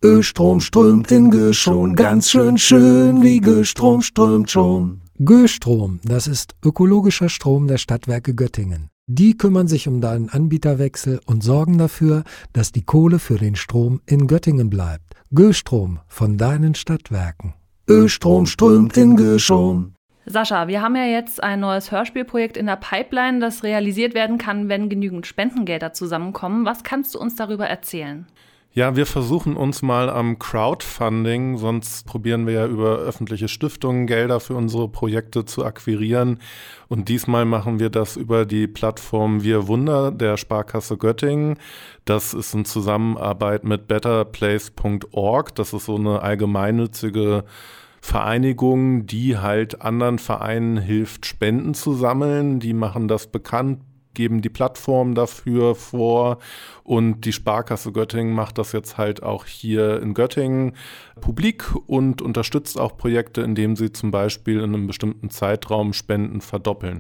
Östrom strömt in Göschon, ganz schön wie Göstrom strömt schon. Göstrom, das ist ökologischer Strom der Stadtwerke Göttingen. Die kümmern sich um deinen Anbieterwechsel und sorgen dafür, dass die Kohle für den Strom in Göttingen bleibt. Göstrom von deinen Stadtwerken. Östrom strömt in Göschon. Sascha, wir haben ja jetzt ein neues Hörspielprojekt in der Pipeline, das realisiert werden kann, wenn genügend Spendengelder zusammenkommen. Was kannst du uns darüber erzählen? Ja, wir versuchen uns mal am Crowdfunding, sonst probieren wir ja über öffentliche Stiftungen Gelder für unsere Projekte zu akquirieren. Und diesmal machen wir das über die Plattform Wir Wunder der Sparkasse Göttingen. Das ist in Zusammenarbeit mit betterplace.org. Das ist so eine allgemeinnützige Vereinigung, die halt anderen Vereinen hilft, Spenden zu sammeln. Die machen das bekannt, geben die Plattform dafür vor und die Sparkasse Göttingen macht das jetzt halt auch hier in Göttingen publik und unterstützt auch Projekte, indem sie zum Beispiel in einem bestimmten Zeitraum Spenden verdoppeln.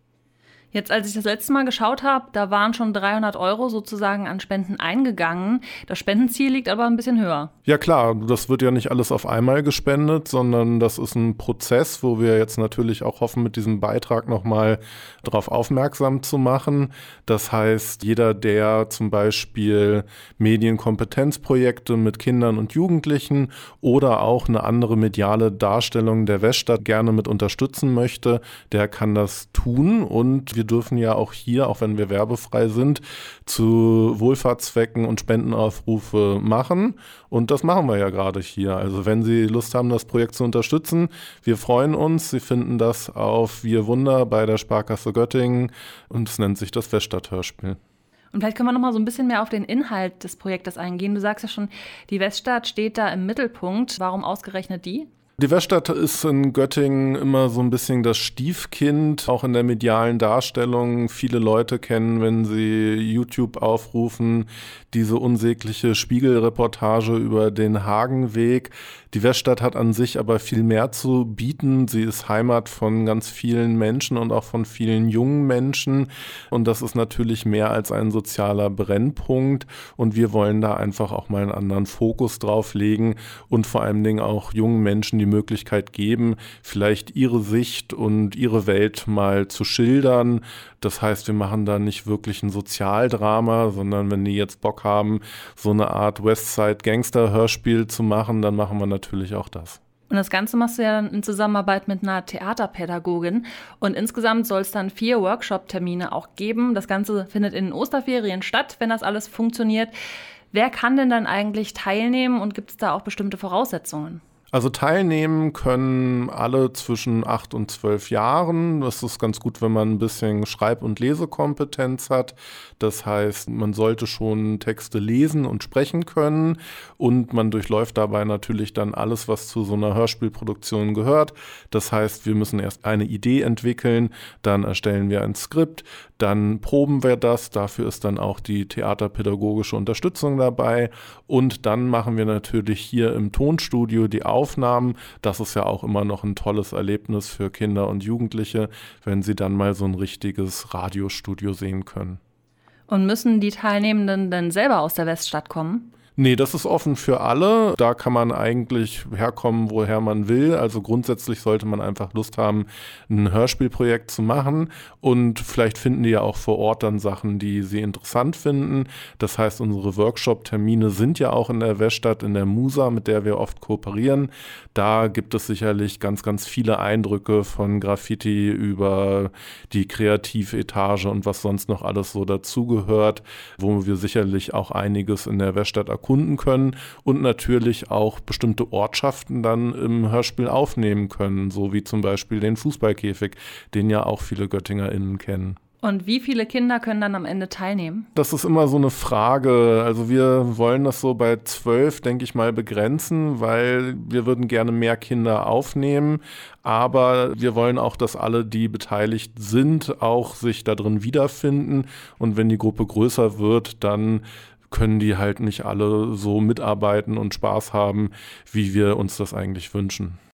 Jetzt, als ich das letzte Mal geschaut habe, da waren schon 300 € sozusagen an Spenden eingegangen. Das Spendenziel liegt aber ein bisschen höher. Ja klar, das wird ja nicht alles auf einmal gespendet, sondern das ist ein Prozess, wo wir jetzt natürlich auch hoffen, mit diesem Beitrag nochmal darauf aufmerksam zu machen. Das heißt, jeder, der zum Beispiel Medienkompetenzprojekte mit Kindern und Jugendlichen oder auch eine andere mediale Darstellung der Weststadt gerne mit unterstützen möchte, der kann das tun. Und wir dürfen ja auch hier, auch wenn wir werbefrei sind, zu Wohlfahrtszwecken und Spendenaufrufe machen. Und das machen wir ja gerade hier. Also wenn Sie Lust haben, das Projekt zu unterstützen, wir freuen uns. Sie finden das auf Wir Wunder bei der Sparkasse Göttingen und es nennt sich das Weststadt-Hörspiel. Und vielleicht können wir noch mal so ein bisschen mehr auf den Inhalt des Projektes eingehen. Du sagst ja schon, die Weststadt steht da im Mittelpunkt. Warum ausgerechnet die? Die Weststadt ist in Göttingen immer so ein bisschen das Stiefkind, auch in der medialen Darstellung. Viele Leute kennen, wenn sie YouTube aufrufen, diese unsägliche Spiegelreportage über den Hagenweg. Die Weststadt hat an sich aber viel mehr zu bieten. Sie ist Heimat von ganz vielen Menschen und auch von vielen jungen Menschen. Und das ist natürlich mehr als ein sozialer Brennpunkt. Und wir wollen da einfach auch mal einen anderen Fokus drauf legen und vor allen Dingen auch jungen Menschen die Möglichkeit geben, vielleicht ihre Sicht und ihre Welt mal zu schildern. Das heißt, wir machen da nicht wirklich ein Sozialdrama, sondern wenn die jetzt Bock haben, so eine Art Westside-Gangster-Hörspiel zu machen, dann machen wir natürlich auch das. Und das Ganze machst du ja dann in Zusammenarbeit mit einer Theaterpädagogin. Und insgesamt soll es dann 4 Workshop-Termine auch geben. Das Ganze findet in den Osterferien statt, wenn das alles funktioniert. Wer kann denn dann eigentlich teilnehmen und gibt es da auch bestimmte Voraussetzungen? Also teilnehmen können alle zwischen 8 und 12 Jahren. Das ist ganz gut, wenn man ein bisschen Schreib- und Lesekompetenz hat. Das heißt, man sollte schon Texte lesen und sprechen können und man durchläuft dabei natürlich dann alles, was zu so einer Hörspielproduktion gehört. Das heißt, wir müssen erst eine Idee entwickeln, dann erstellen wir ein Skript, dann proben wir das. Dafür ist dann auch die theaterpädagogische Unterstützung dabei und dann machen wir natürlich hier im Tonstudio die Aufnahmen. Das ist ja auch immer noch ein tolles Erlebnis für Kinder und Jugendliche, wenn sie dann mal so ein richtiges Radiostudio sehen können. Und müssen die Teilnehmenden denn selber aus der Weststadt kommen? Nee, das ist offen für alle. Da kann man eigentlich herkommen, woher man will. Also grundsätzlich sollte man einfach Lust haben, ein Hörspielprojekt zu machen. Und vielleicht finden die ja auch vor Ort dann Sachen, die sie interessant finden. Das heißt, unsere Workshop-Termine sind ja auch in der Weststadt, in der Musa, mit der wir oft kooperieren. Da gibt es sicherlich ganz, ganz viele Eindrücke von Graffiti über die Kreativetage und was sonst noch alles so dazugehört, wo wir sicherlich auch einiges in der Weststadt erkunden können und natürlich auch bestimmte Ortschaften dann im Hörspiel aufnehmen können, so wie zum Beispiel den Fußballkäfig, den ja auch viele GöttingerInnen kennen. Und wie viele Kinder können dann am Ende teilnehmen? Das ist immer so eine Frage. Also wir wollen das so bei 12, denke ich mal, begrenzen, weil wir würden gerne mehr Kinder aufnehmen. Aber wir wollen auch, dass alle, die beteiligt sind, auch sich da drin wiederfinden. Und wenn die Gruppe größer wird, dann können die halt nicht alle so mitarbeiten und Spaß haben, wie wir uns das eigentlich wünschen.